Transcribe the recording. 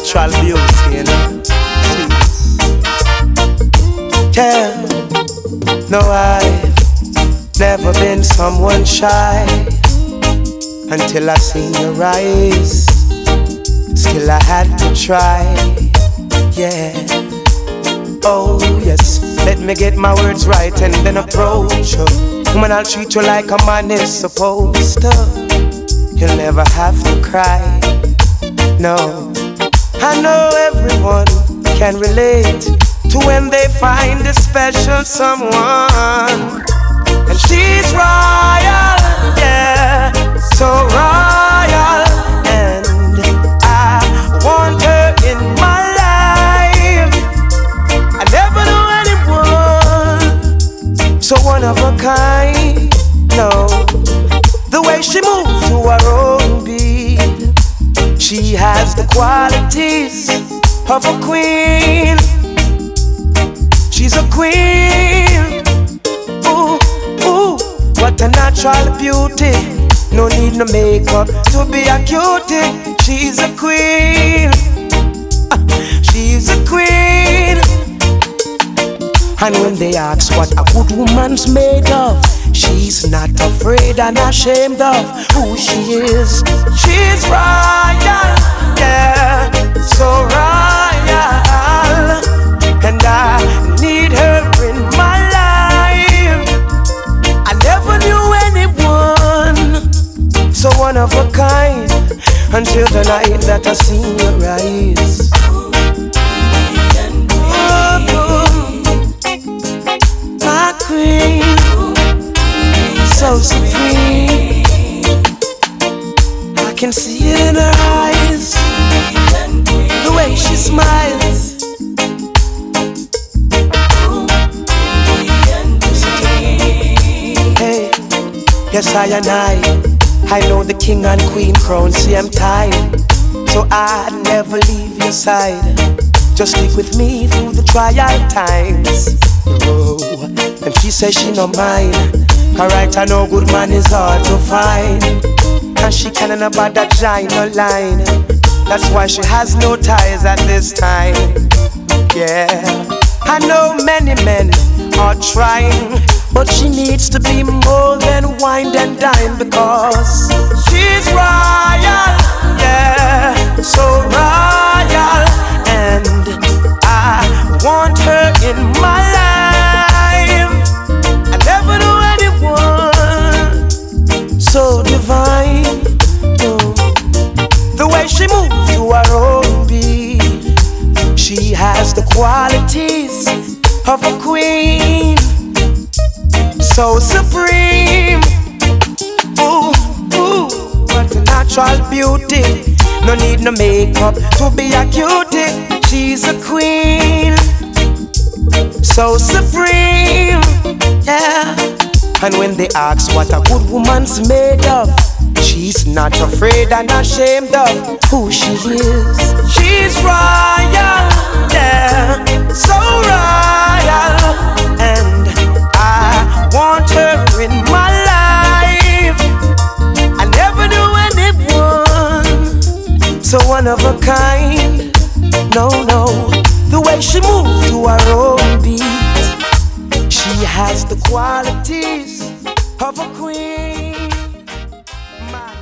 natural beauty, you know. Sweet. Yeah. No, I've never been someone shy until I seen your eyes. Still I had to try. Yeah. Oh yes. Let me get my words right and then approach you. Woman, I'll treat you like a man is supposed to. You'll never have to cry. No, I know everyone can relate to when they find a special someone. And she's royal, yeah, so royal. And I want her in my life. I never knew anyone so one of a kind. No, the way she moves to her own beat, she has the qualities of a queen. She's a queen. Ooh, ooh, what a natural beauty. No need no makeup to be a cutie. She's a queen. She's a queen. And when they ask what a good woman's made of, she's not afraid and ashamed of who she is. She's royal, yeah, so royal. And I need her in my life. I never knew anyone so one of a kind until the night that I seen your eyes. My queen, so supreme. I can see in her eyes the way she smiles. Hey, yes I know the king and queen crown same time. So I'd never leave your side. Just stick with me through the trial times. Oh, and she says she no mind. Alright, I know good man is hard to find. And she can't about that giant line. That's why she has no ties at this time. Yeah, I know many men are trying, but she needs to be more than wine and dine. Because she's royal, yeah, so royal. And I want her in my life. I never knew anyone so divine. The way she moves to her own beat, she has the qualities of a queen, so supreme. Ooh, ooh, what a natural beauty. No need no makeup to be a cutie. She's a queen, so supreme, yeah. And when they ask what a good woman's made of, she's not afraid and ashamed of who she is. She's royal, yeah, so royal. And I want her in my life. I never knew anyone so one of a kind. No, no, the way she moves to her own beat, she has the qualities of a queen.